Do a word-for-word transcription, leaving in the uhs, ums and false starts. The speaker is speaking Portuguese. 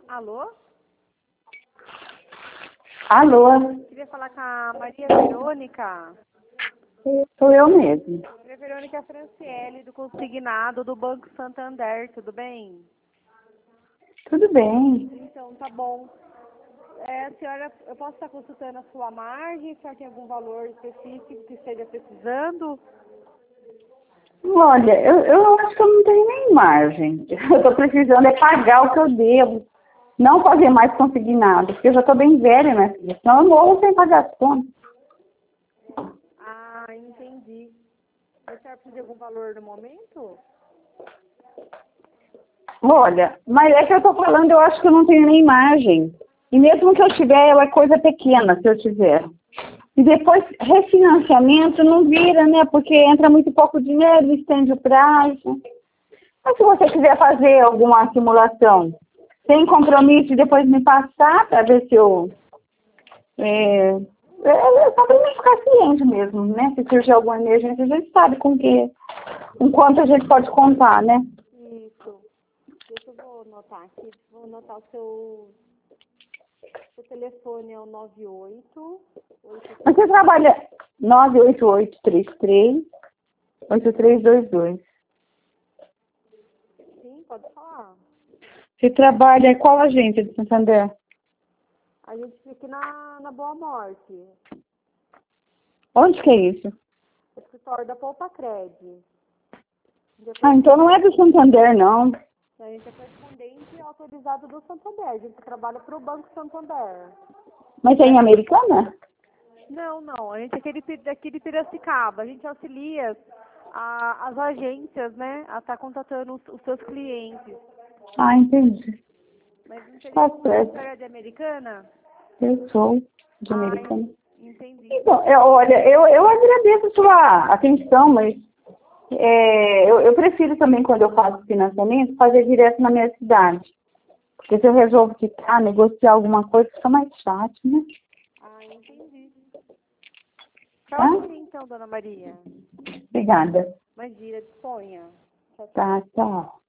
Alô? Alô? Queria falar com a Maria Verônica. Sou eu mesmo. Maria Verônica Franciele, do Consignado do Banco Santander, tudo bem? Tudo bem. Então, tá bom. É, a senhora, eu posso estar consultando a sua margem? A senhora tem algum valor específico que esteja precisando? Olha, eu, eu acho que eu não tenho nem margem. Eu estou precisando é pagar o que eu devo. Não fazer mais consignado, porque eu já estou bem velha, né, filha? Senão eu morro sem pagar as contas. Ah, entendi. A senhora precisa de algum valor no momento? Olha, mas é que eu estou falando, eu acho que eu não tenho nem margem. E mesmo que eu tiver, ela é coisa pequena, se eu tiver. E depois, refinanciamento não vira, né? Porque entra muito pouco dinheiro, estende o prazo. Mas se você quiser fazer alguma simulação sem compromisso e depois me passar para ver se eu... É, é, é só para mim ficar ciente mesmo, né? Se surgir alguma emergência, a gente sabe com que, com quanto a gente pode contar, né? Isso. Deixa eu vou anotar aqui. Vou anotar o seu... O telefone é o nove oito... Você trabalha nove oito oito três três oito três dois dois. Sim, pode falar. Você trabalha em qual agência de Santander? A gente fica aqui na, na Boa Morte. Onde que é isso? O escritório da Poupa Cred. Ah, então não é do Santander, não. A gente é correspondente autorizado do Santander. A gente trabalha para o Banco Santander. Mas é em Americana? Não, não. A gente é aquele, daqui de Piracicaba. A gente auxilia a, as agências, né, a estar contatando os, os seus clientes. Ah, entendi. Mas não seria Tá uma certo. história de Americana? Eu sou de Ah, Americana. entendi. Então, eu, olha, eu, eu agradeço a sua atenção, mas é, eu, eu prefiro também, quando eu faço financiamento, fazer direto na minha cidade. Porque se eu resolvo ficar, negociar alguma coisa, fica mais chato, né? Ah, entendi. Tá? Tá ok, então, dona Maria. Obrigada. Imagina, disponha. Tchau, tchau. Tá, tchau.